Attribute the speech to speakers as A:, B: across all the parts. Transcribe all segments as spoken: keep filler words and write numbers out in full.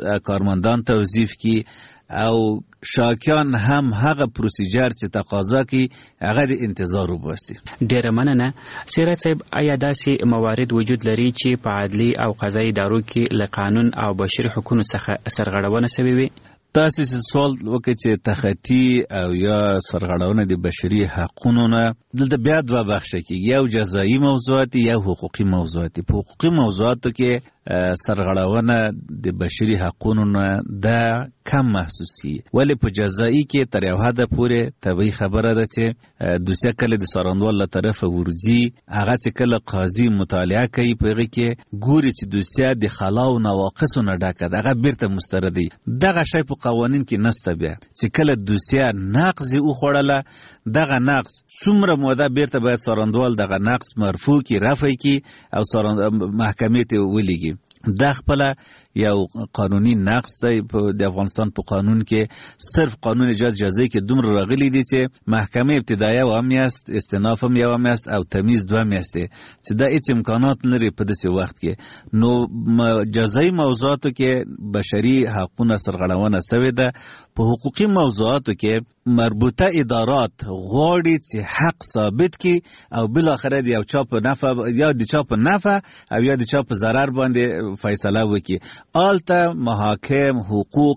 A: کارمندان توظیف کی او شاکیان هم هغه پروسیجر چې تقاضا کوي هغه د انتظار وباسي.
B: ډیره مننه. سیرت صاحب، آیا داسې موارد وجود لري چې په عدلي او قضایي ادارو کې له قانون او بشري حقوقو څخه سرغړونه شوې وي؟
A: تاسې چې سوال وکړئ چې تخطي او یا سرغړونه د بشري حقوقو نه، دلته بیا دوه بخشه کېږي، یو جزایي موضوعات یا حقوقي موضوعات. په حقوقي موضوعاتو کې سرغړونه د بشري حقوقو نه دا کم محسوسي، ولی په جزایي کې تر یو حده پورې طبیعي خبره ده چې دوسیه کله د څارنوال له طرفه ورځي، هغه چې کله قاضي مطالعه کوي په هغې کې ګوري چې دوسیه د خلا او نواقصو نه ډکه ده، هغه بیرته مستردي. دغه شی په قوانین کې نسته بیا چې کله دوسیه نقض یې وخوړله، دغه نقض څومره موده بیرته باید څارنوال دغه نقض مرفوع کړي، رفع کړي او محکمې ته ولیږي. دا خپله یو قانوني نقص دی. د افغانستان په قانون کې صرف قانون اجرا جزایی کې دومره راغلی دی چې محکمه ابتدایه و هم یاست، استئناف هم یو هم یاست او تمیز دوه هم یاست، چې دا هیڅ امکانات لري په داسې وخت کې. نو جزایی موضوعاتو کې بشري حقونه سرغړونه سوې ده. په حقوقي موضوعاتو کې مربوطه ادارات غواړي چې حق ثابت کی او بالاخره د یو چا په نفع یا د چا په نفع او یا د چا په ضرر باندې فیصله وکړي. آلته محاکم حقوق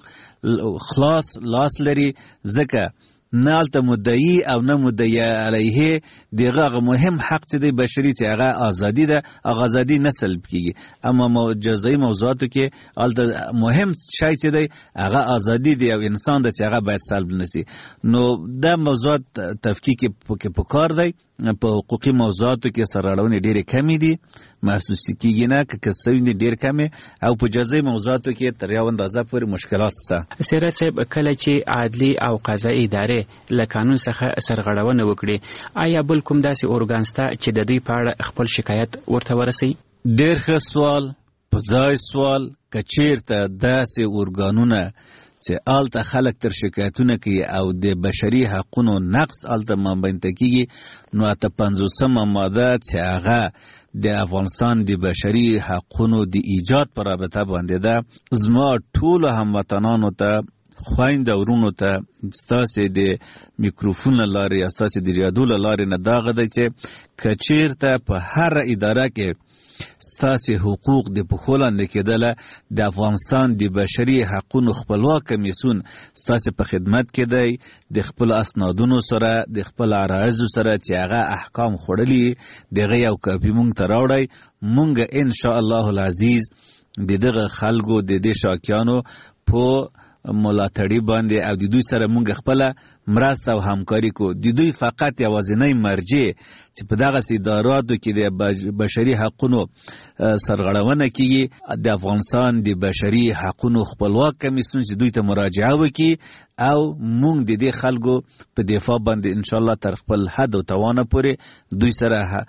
A: خلاص لاس لري، ځکه نه آلته مدعی او نه مدعی علیه دغه مهم حق چې دی بشري چې هغه آزادی ده، هغه آزادی نه سلب کیږي. اما جزایی موضوعاتو کې آلته مهم شی چې دی هغه آزادی دی او انسان ده چې هغه باید سلب نسی. نو دا موضوعات تفکیک کې پکار دی. په حقوقي موضوعاتو کې سرغړونې ډېرې کمې دي، محسوسي کېږي نه، که کسوي دي ډېر کمې، او په جزایي موضوعاتو کې تر یو اندازه پورې مشکلات شته.
B: سیرت صاحب، کله چې عدلي او قضایي ادارې له قانون څخه سرغړونه وکړي، آیا بل کوم داسې ارګان شته چې د دوی په اړه خپل شکایت ورته ورسوي؟
A: ډېر ښه سوال، په ځای سوال. که چېرته داسې ارګانونه چې آلته خلک تر شکایتونه کوي او د بشري حقونو نقص آلته مابینځ کېږي، نو اته پنځوسمه ماده چې هغه د افغانستان د بشري حقونو د ایجاد په رابطه باندې ده، زما ټولو هموطنانو ته، خویندو ورونو ته ستاسې د میکروفون له لارې یا ستاسې د ریاډیو له لارې نه دا غده چې که چېرته په هره اداره کې ستاسې حقوق د پښو لاندې کېدله، د افغانستان د بشري حقونو خپلواک کمیسیون ستاسې په خدمت کې دی، د خپل اسنادونو سره، د خپل عرایضو سره چې هغه احکام خوړلي دغه یو کاپي مونږ ته راوړئ. مونږ ان شاء الله العزیز د دغه خلکو د دې شاکیانو په ملاتړي باندې او د دوی سره مونږ خپل مرسته او همکاري کو. د دوی فقط یوازینی مرجع چې په دغه اداراتو کې د بشري حقونو سرغړونه کیږي د افغانستان د بشري حقونو خپلواک کمیسیون چې دوی ته مراجعه وکړي او مونږ د دې خلکو په دفاع باندې ان شاء الله تر خپل حد او توانه پورې دوی سره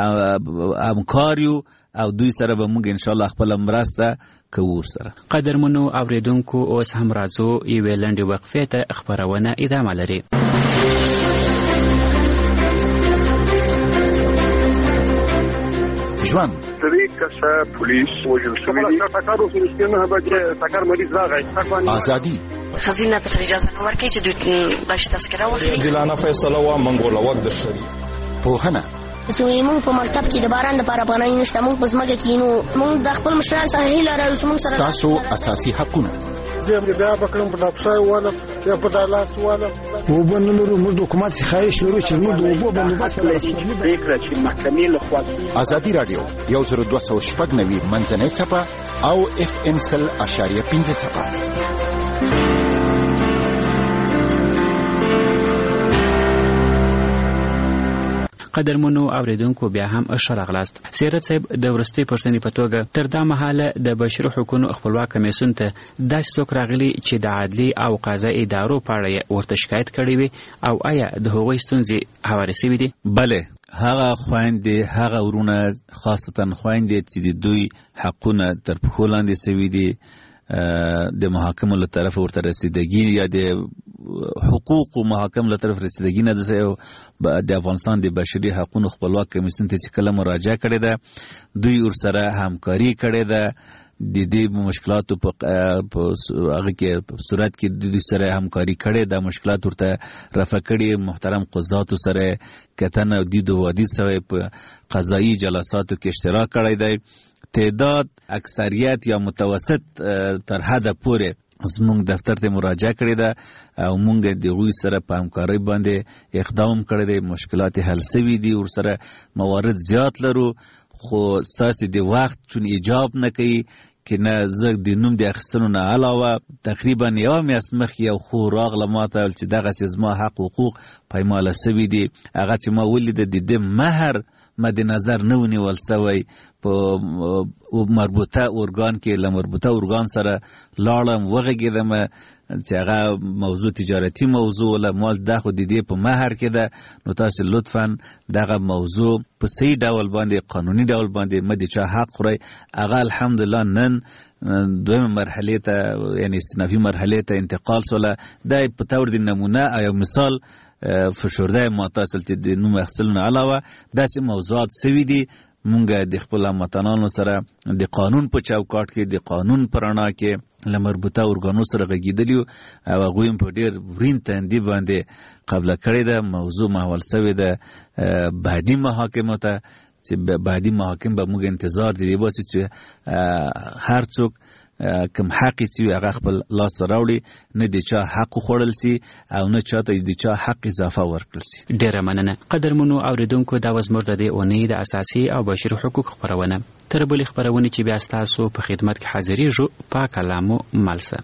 A: همکاریو او دوی سره به مونږ ان شاء الله خپل مرسته کوو سره.
B: قدرمنو اوریدونکو، اوس هم راځو یوې لنډې وقفې ته، خپرونه ادامه لري.
C: ژوند
D: درې کسه پولیس وژل شوي دي. ټکر وشو نه بچ ټکر مریض راغی.
C: ازادي
E: خزینه ته اجازه نه ورکړي چې دوی غش تذکره واخلي.
F: دلانه فیصله وا منګوله وخت د شری
C: پوهنه
G: چې موږ په مکتب کې د باران د لپاره پناه نشته، موږ په ځمکه کې نو موږ د خپل مشران سره هیله لرو چې موږ سره
C: تاسو اساسي حقونه
D: زه بیا بکرم په ډاپسای واله یا په دالاس واله
H: وبنلو موږ د حکومت خواهش لرو چې موږ د وبو بندوبست
D: فکر چې محکمې له خوا.
C: ازادي رادیو یو زر دوه سوه شپږ نوي منځنۍ څپه او اف ام سل اشاریه پنځه څپه.
B: قدرمنو اوریدونکو، بیا هم ښه راغلاست. سیرت صاحب، د وروستۍ پوښتنې په توګه تر دا مهاله د بشري حقوقو خپلواک کمیسیون ته داسې څوک راغلي چې د عدلي او قضایي ادارو په اړه ورته شکایت کړی وي او آیا د هغوی ستونزې هوارې سوي دي؟
A: بله، هغه خویندې، هغه ورونه، خاصتا خویندې چې د دوی حقونه تر پښو لاندې سوي دي، د محاکمو له طرف ورته رسیدګي یا د حقوق محاکم له طرف رسیدګي نه ده، د افغانستان د بشري حقوقو خپلواک کمیسیون ته چې کله مراجعه کړې ده، دوی ورسره همکاري کړې ده، د دې مشکلاتو په هغه کې صورت کې د دې سره همکاري کړې، دا مشکلات ورته رفع کړي، محترم قضاتو سره کتن او دید و وادید سره په قضایی جلساتو کې اشتراک کړی دی. تعداد اکثریت یا متوسط تر حد پورې زمونږ دفتر ته مراجعه کړې ده او مونږ د هغوی سره په همکارۍ باندې اقدام کړی دی، مشکلات حل سوي دي، ورسره موارد زیات لرو، خو ستاسې د وخت چون ایجاب نه کوي که نه زه د نوم د اخیستلو نه علاوه تقریبا یوه میاشت مخکې یو خو راغله ما ته چې دغسې زما حق حقوق پایماله سوي دي، هغه چې ما ولیده د دې مهر مد نظر نه ونیول سوی، په مربوطه ارګان کې له مربوطه ارګان سره لاړم وغږېدم چې هغه موضوع تجارتي موضوع ولا مال دا خو د دې په مهر کې ده، نو تاسو لطفا دغه موضوع په صحیح ډول باندې قانوني ډول باندې مه د چا حق خورئ. هغه الحمدلله نن دویمه مرحله ته یعنی استنافي مرحله ته انتقال سوله. دا په طور د نمونه او مثال فشرده ما تاسو چې د نوم اخیستلو نه علاوه داسې موضوعات سوي دي. مونږ د خپل هموطنانو سره د قانون په چوکاټ کې د قانون په رڼا کې له مربوطه ارګانو سره غږېدلي او هغوی هم په ډېر ورین تندي باندې قبله کړې ده. موضوع محول سوې ده بعدي محاکمو ته، چې بعدي محاکم به موږ انتظار د دې باسي چې هر څوک کم حقی چې هغه خپل لاس راوړي، نه د چا حق خوړل سي او نه چاته د چا حق اضافه ورکړل سي.
B: ډیره مننه قدرمنو اوریدونکو، دا وز زموږ د دې اونۍ د اساسي او بشري حقوق خبرونه. تر بلې خبرونه چې بیا ستاسو په خدمت کې حاضرېږو، پاک کلامو ملسه.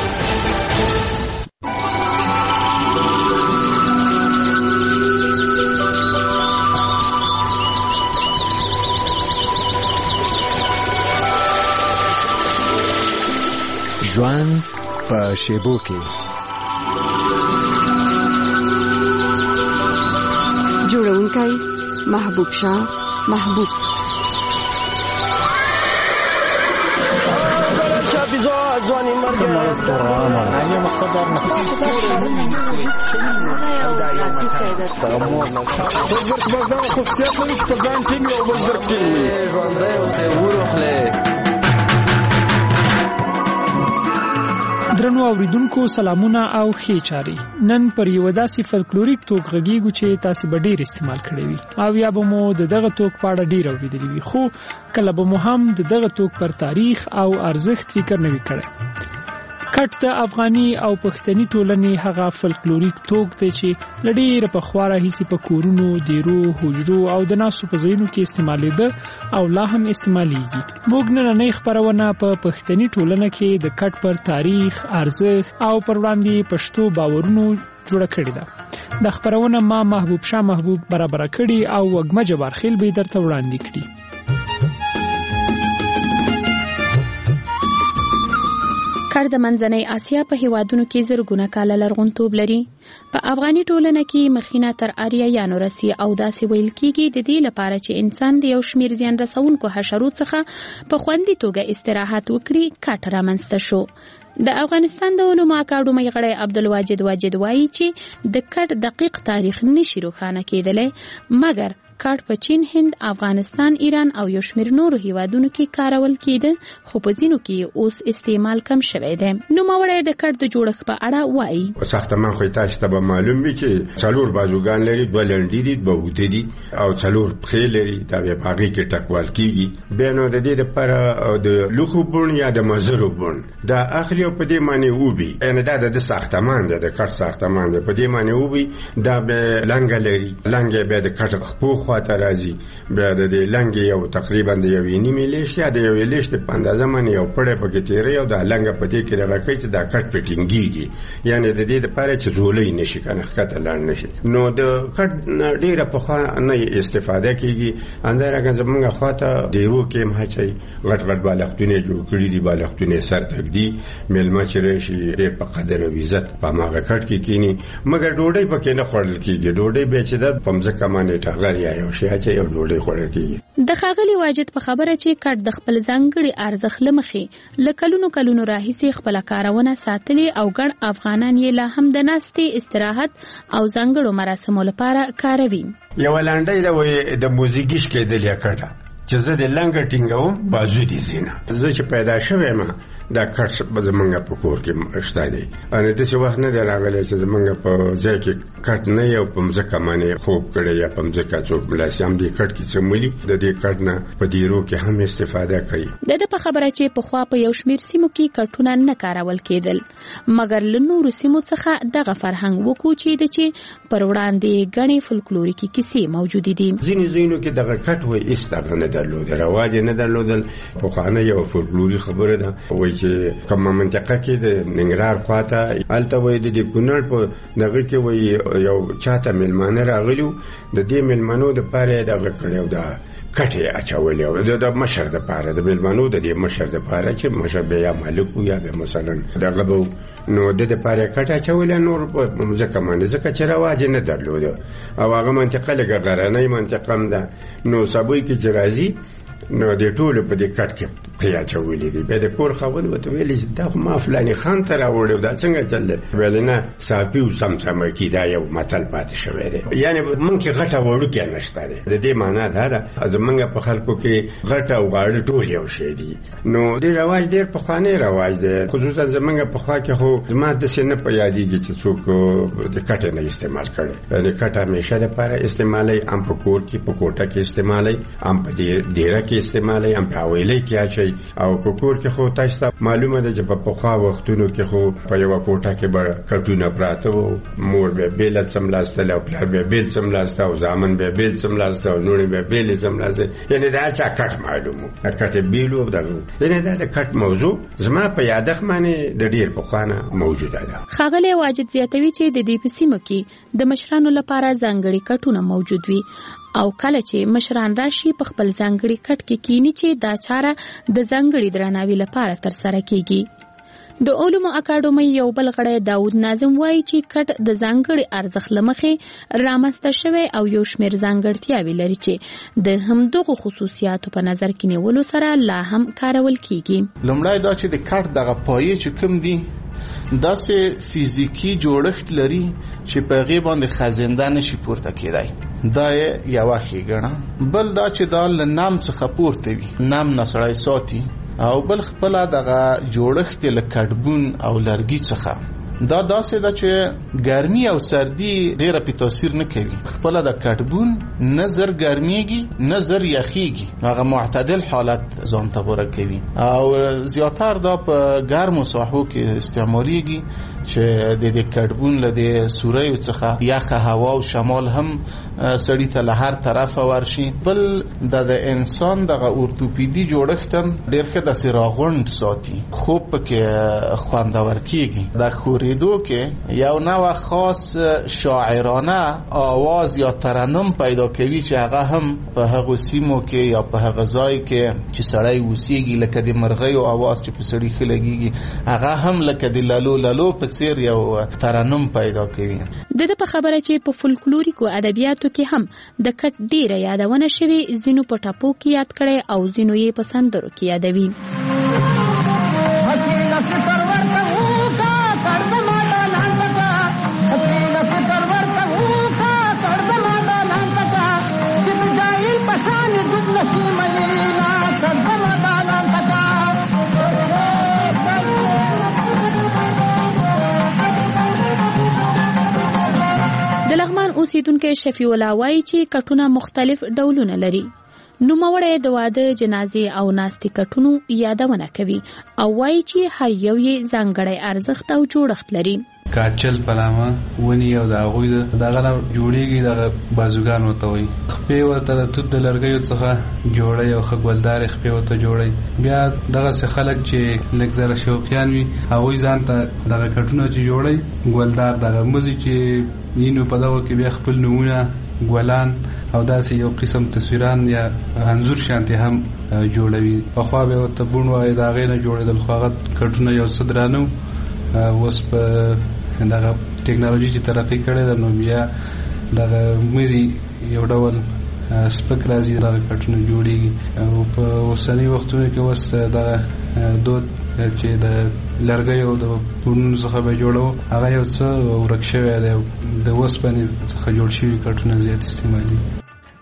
I: ژوند په شیبو کې
J: جوړونکی محبوب شاه محبوب.
H: ځواني مرګ نه مقصد در نه بزرګ بزرګ خصوصیت لري چې ځان ټیم یو بزرګ ټیم ژوندۍ اوسې ورخله.
K: درنو اوریدونکو سلامونه او ښې چاري. نن پر یو داسې فلکلوریک توک غږیږو چې تاسو به ډیر استعمال کړی وي او یا به مو د دغه توک په اړه ډیر اوریدلی وي، خو کله به مو هم د دغه توک پر تاریخ او ارزښت فکر نه وي کړی. کټ د افغاني او پښتني ټولنې هغه فلکلوریک توک دی چې له ډېره پخوا راهیسې په کورونو، دیرو، حجرو او د ناستو په ځایونو کې استعمالېده او لا هم استعمالیږي. موږ نننۍ خپرونه په پښتني ټولنه کې د کټ پر تاریخ، ارزښت او پر وړاندې پښتو باورونو جوړه کړې ده. د خپرونه ما محبوب شاه محبوب برابره کړي او وږمه جبارخیل به درته وړاندې کړي.
L: کټ د منځنۍ اسیا په هیوادونو کې زرګونه کاله لرغونتوب لري. په افغاني ټولنه کې مخینه تر آریایانو رسي او داسې ویل کېږي د دې لپاره چې انسان د یو شمیر زیان رسونکو حشرو څخه په خوندي توګه استراحت وکړي کټ رامنځته شو. د افغانستان د علومو اکاډمۍ غړی عبدالواجد واجد وایي چې د کټ دقیق تاریخ نشي روښانه کېدلی، مګر کټ په چین، هند، افغانستان، ایران او یو شمیر نورو هیوادونو کې کارول کېده، خو په ځینو کې اوس استعمال کم شوی دی. نوموړی د کټ د جوړښت په اړه وایي.
M: ساختمان خو تاسو ته به معلوم وي چې څلور بازوګان لري، دوه لنډې دي، دوه اوږدې دي او څلور پښې لري. دا بیا په هغې کې ټکوال کېږي. بیا نو د دې دپاره د لوښو بڼ یا د مزرو بڼ دا اخلي او په دې معنې وبي، یعنې دا د ساختمان دی، د کټ ساختمان دی. په دې معنې وبي دا بیا لنګه لري، لنګه بیا د کټ خپو خواته راځي، بیا د دې لنګې یو تقریبا د یوې نیمې لیشت یا د یوې لیشتې په اندازه باندې یو پړی پکې تېروي او دا لنګه په دې کې دغه کوي چې دا کټ پرې ټینګېږي، یعنې د دې دپاره چې ځولی نه شي که نه ښکته لاړ نه شي. نو د کټ نه ډېره پخوا نه استفاده کېږي. همدارنګه زموږ خواته دیرو کې هم هچوي، غټ غټ بالښتونه یې جوړ کړي دي، بالښتونه یې سر تږدي، مېلمه چې راشي ډېر په قدر او عزت په هماغه کټ کې کښېني، مګر ډوډۍ پکې نه خوړل کېږي. ډوډۍ بیا چې ده په مځکه باندې ټغر یا یو شی چې یو ډوډۍ خوړل کېږي.
L: د ښاغلي واجد په خبره چې کټ د خپل ځانګړي ارزښت له مخې له کلونو کلونو راهیسې خپله کارونه ساتلې او ګڼ افغانان یې لا هم د ناستې، استراحت او ځانګړو مراسمو لپاره کاروي.
M: یوه لنډۍ ده وایي د موزیګي شکېدلې کټه، چې زه د لنګ ټینګوم بازو دي زینه زه چې پیدا شوم دا کټ زمونږ په کور کې شته دی ان د څه وخت نه دی راغلی چې زمونږ په ځای کې کټ نه یو په ځکه باندې خوب کړی یا په ځکه څوک بلاسي هم دې کټ کې سمولي د دې کټ نه په دیرو کې هم استفاده کوي
L: د په خبره چې په خوا په یو شمیر سیمو کې کټونه نه کارول کېدل مګر له نورو سیمو څخه دغه فرهنګ وکړو چې د چې پر وړاندې غني فولکلوریکي کیسې موجود دي
M: ځینې ځینو کې دغه کټ وې استغه نه درلود رواج نه درلودل په خانه یو فولکلوري خبره ده وای چې کومه منطقه کې د ننګرهار خواته الته وای د کونړ په دغه کې وای یو چاته ملمانه راغلیو د دې ملمنو د پاره دغه کړو دا کټه اچولې د مشر د پاره د ملمنو د دې مشر د پاره چې مشر بیا مالک یا به مثلا دغه نو د دې پاره کټه اچولې نور په ځکه باندې ځکه چې رواج نه درلود او هغه منطقه لګه غرانې منطقه ده نو سبوي کې جرازي نو د ټول په دې کټ کې پیا چولې دي به د کور خاوند وته ویلې دا ما فلاني خان ته راوړو دا څنګه چل ویل نه صافي او سمسم کې دا یو متل پاتې شوی دی یعنی مونږ کې غټه وړو کې نشته دی د دې معنی دا ده زمونږ په خلکو کې غټه او غاړه ټول یو شی دي نو دې رواج ډېر په خوانې رواج دی خصوصا زمونږ په خوا کې خو ما د سینې په یادېږي چې څوک د کټه نه استعمال کړي د کټه همیشه لپاره استعمالي ام په کور کې په کوټه کې استعمالي ام په دې ډیره کې استعمالي ام په ویلې کې اچي او په کور کې خو تاسو معلومه ده چې په پخوا وختونو کې خو په یو کوټه کې به کټونه پراته وو مور به بیل سملاسته او پلار به بیل سملاسته او ځامن به بیل سملاسته او نور به بیل سملاسته یعنی دا چا کټ معلومه کټ بیلو دغه یعنی دا د کټ موضوع زما په یادښت باندې د ډیر په خوانه موجوده ده
L: خاغلی واجد زیاتوي چې د دې په سیمه کې د مشرانو لپاره ځانګړي کټونه موجود وي او کله چې مشران راشي په خپل ځانګړي کټ کې کینی چې دا چاره د ځانګړي درناوي لپاره تر سره کیږي د علومو اکاډمي یو بل غړی داود ناظم وایي چې کټ د ځانګړي ارزښت لمخې رامنځته شوی او یو شمېر ځانګړتیاوې لري چې د همدغو خصوصیاتو په نظر کې نیولو سره لا هم کارول کیږي
N: لومړی دا چې د کټ دغه پایې چې کوم دي داسې فیزیکی جوړښت لري چې په هغې باندې خزنده نشي پورته کېدای دا یوه ښېګڼه بل دا چې دا له نم څخه پورته وي نم نه سړی ساتي او بل خپله دغه جوړښت له کټبون او لرګي څخه دا داسې ده چې ګرمي او سردي ډېره پې تاثیر نه کوي خپله د کټبون نه زر ګرمیږي نه زر یخیږي هغه معتدل حالت ځان ته غوره کوي او زیاتر دا په ګرمو ساحو کې استعمالیږي چې د دې کټبون له دې سوریو څخه یخه هوا او شمال هم سړی ته له هر طرفه ورشي بل د انسان دغه اورتوپیدي جوړښت ډېر ښه داسې راغونډ ساتي خوب پکې خوندور کېږي د خورېدو کې یو نوع خاص شاعرانه آواز یا ترنم پیدا کوي چې هغه هم په هغو سیمو کې یا په هغه ځای کې چې سړی اوسېږي لکه د مرغیو آواز چې په سړي ښه لګېږي هغه هم لکه د لالو لالو په څېر یو ترنم پیدا کوي
L: د ده په خبره چې په فولکلوریکو ادبیاتو کې هم د کټ ډیره یادونه شوې ځینو په ټاپو کې یاد کړي او ځینو یې په سندرو کې یادوي د لغمان اوسیدونکو شفیع الله وایي چې کټونه مختلف ډولونه لري نوموړی د واده جنازې او ناستې کټونو یادونه کوي او وایي چې هر یو یې ځانګړی ارزښت او جوړښت لري
O: کاچل پلامه ونی او د هغوی دغه نه جوړېږي دغه بازوګان ورته وایي خپې ورته د توت د لرګیو څخه جوړی او ښه ګلدارې خپې ورته جوړی بیا دغسې خلک چې لږ زره شوقیان وي هغوی ځان ته دغه کټونه چې جوړی ګلدار دغه مزي چې وینو په دغه کې بیا خپل نومونه ګلان او داسې یو قسم تصویران یا انځور شانتي هم جوړوي پخوا به ورته بوڼ وایي د هغې نه جوړېدل خو هغه کټونه یو څه درانه اوس په دغه ټکنالوژي چې ترقي کړې ده نو بیا دغه مزي یو ډول سپک راځي دغه کټونه جوړېږي او په اوسني وختونو کې اوس دغه دود چې د لرګیو د بوڼونو څخه به جوړو هغه یو څه ورک شوی دی د اوسپنې څخه جوړ شوي کټونه زیات استعمالي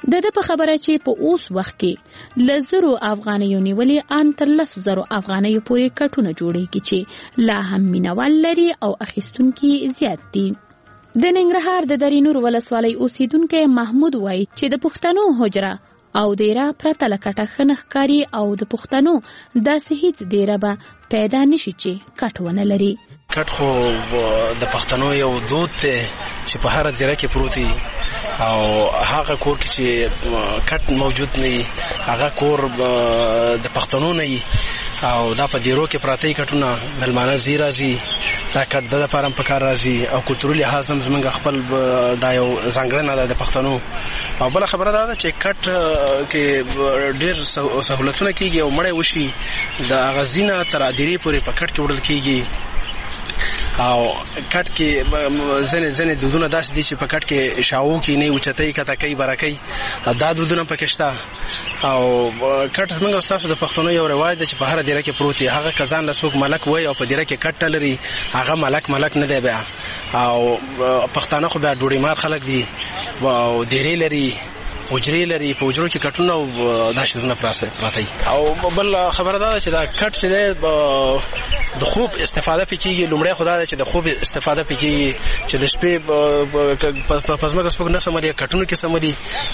L: د د په خبره چې په اوس وخت کې لزرو افغانیو نیولې ان تر لسو زرو افغانیو پورې کټونه جوړیږي چې لا هم مینوال لري او اخیستونکي زیات دي. د ننګرهار د درینور ولسوالۍ اوسیدونکو محمود وایي چې د پښتنو حجره او دیره پرته له کټه ښه نه ښکاري او د پښتنو داسې هیڅ دیره به پیدا نشي چې کټ ونه لري.
P: کټ خو د پښتنو یو دود دی چې په هر دیره کې پروت وي او هغه کور کې چې کټ موجود نه وي هغه کور د پښتنو نه وي او دا په دیرو کې پراته کټونه ملمانه زی راځي دا کټ د لپاره په کار راځي او کلتوري لحاظ هم زمونږ خپل دا یو ځانګړنه ده د پښتنو. او بل خبره دا ده چې کټ کې ډېر سہولتونه کېږي او مړی وشي د غزینه تر ادیرې پورې په کټ کې وړل کېږي او کټ کې ځنې ځنې دودونه داسې دي چې په کټ کې شاو کې نه اوچتای کتاکۍ برکۍ دا دودونه پکې شته. او کټ زمونږ استاد د پښتنو یو رواج دی چې په هر دیره کې پروت دی. هغه کزان لسوک ملک وای او په دیره کې کټ لري هغه ملک ملک نه دی بیا. او پښتانه خو بیا ډوډۍ مار خلک دي او دیره لري وجري لري په وجرو کې کټونه او داشتونه پراسه پراته. او بل خبره ده چې دا کټ چې د د خوب استفاده پکېږي لومړی خدای چې د خوب استفاده پکېږي چې د شپې پزماګه سپک نه سمري کټونو کې سمري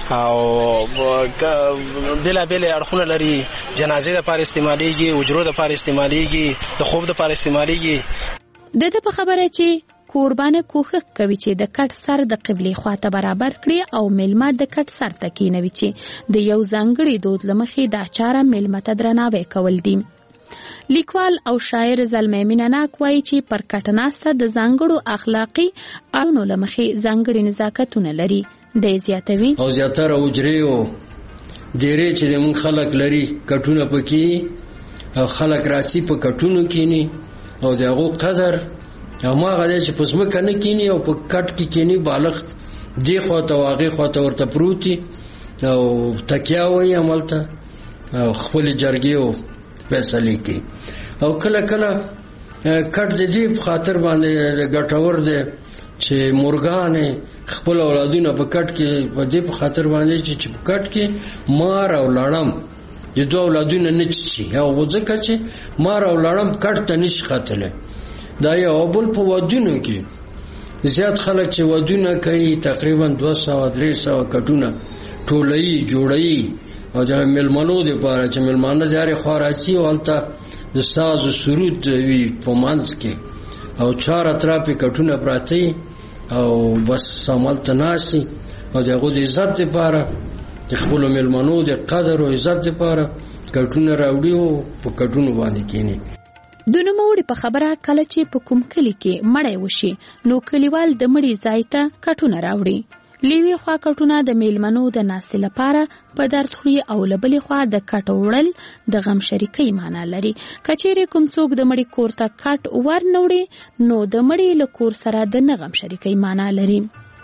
P: او بلا بلا اړخونه لري جنازې لپاره استعماليږي وجرو لپاره استعماليږي د خوب لپاره استعماليږي.
L: د دې په خبره چې قربانه کوښښ کوي چې د کټ سر د قبلې خواته برابر کړي او میلمه د کټ سر ته کېنوي چې د یو ځانګړي دود له مخې دا چاره میلمه ته درناوی کول دي. لیکوال او شاعر زلمی مینناک وایي چې پر کټ ناسته د ځانګړو اخلاقي اړونو له مخې ځانګړي نزاکتونه لري. دی زیاتوي
Q: او زیاتره حجرې او دیرې چې د موږ خلک لري کټونه پکې او خلک راسي په کټونو کېني او د هغو قدر او ما غواړي چې په سمکه نه کینی او په کټ کې کینی بالغ دی خو ته واغې خو ته ورته پروتي او تکیا وای عملته او خپل جرګي او فیصله کوي. او کله کله کټ د دې په خاطر باندې ګټور دی چې مورګان خپل اولادونه په کټ کې په دې په خاطر باندې چې په کټ کې مار او لړم د دوه اولادونه نه چي او ځکه چې مار او لړم کټ ته نشي خاتله. دا یو بل په ودونو کې زیات خلک چې ودونه کوي تقریبا دوه سوه درې سوه کټونه ټولوي جوړوي او د میلمنو دپاره چې میلمانه د هرې خوا راسي او هلته د ساز و سرود وي په منځ کې او چار اطراف یې کټونه پراته او بس هملته ناست او د هغو د عزت دپاره د خپلو میلمنو د قدر او عزت دپاره کټونه راوړي او په کټونو باندې کښېني.
L: د نوموړي په خبره کله چې په کوم کلي کې مړی وشي نو کلیوال د مړي ځای ته کټونه راوړي. لیوی خوا کټونه د میلمنو د ناستې لپاره په درد خوري او له بلې خوا د کټ وړل د غم شریکۍ معنا لري. که چیرې کوم څوک د مړي کور ته کټ ور نه وړي نو د مړي له کور سره د نه غم شریکۍ معنا لري.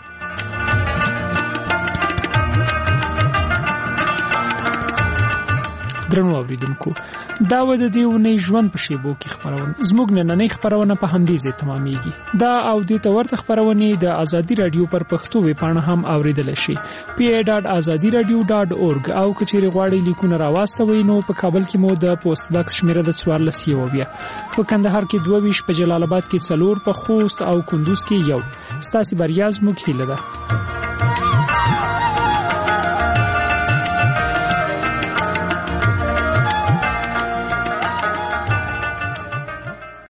K: درنو اوریدونکو دا و د دې ونې ژوند په شیبو کې خبرونه زموږ نننۍ خبرونه په همدې ځای تمامېږي. دا او دې ته ورته خبرونه د ازادي رادیو پر پښتو ویبپاڼه هم اوریدل شي پی ای ډاټ ازادي رادیو ډاټ اورګ او کچېرې غواړئ لیکونه راواستوئ نو په کابل کې مو د پوسټ باکس شمیره د څوارلس یو بیا په کندهار کې دوه ویشت په جلال آباد کې څلور په خوست او کندوز کې یو. ستاسو بریا زموږ هیله ده.